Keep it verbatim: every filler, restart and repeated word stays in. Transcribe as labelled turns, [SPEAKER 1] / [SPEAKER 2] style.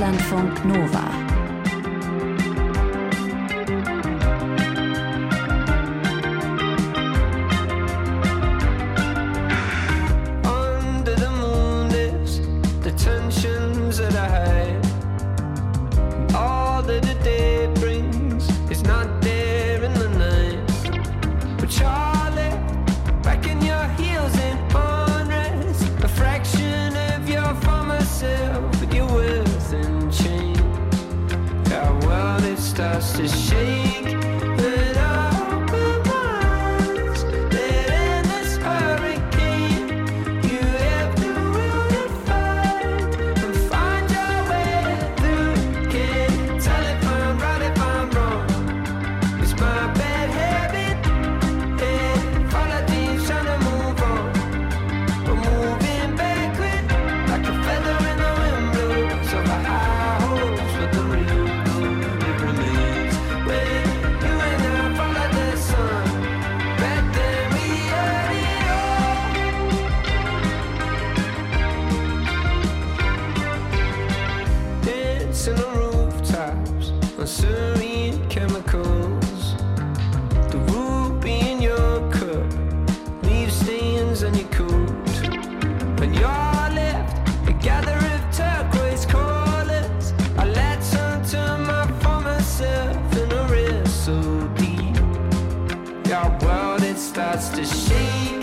[SPEAKER 1] Deutschlandfunk Nova.
[SPEAKER 2] To shake when I open my eyes, that in this hurricane you have to really fight and find your way through. Can't tell if I'm right, if I'm wrong. It's my bad habit, and follow these trying to move on, but moving backward like a feather in the wind blows over high hopes with the real good it remains. In the rooftops on serene chemicals, the ruby in your cup leaves stains on your coat. When you're left a gather of turquoise colors, I latch onto my former self in a rest so deep. Your world, it starts to shake.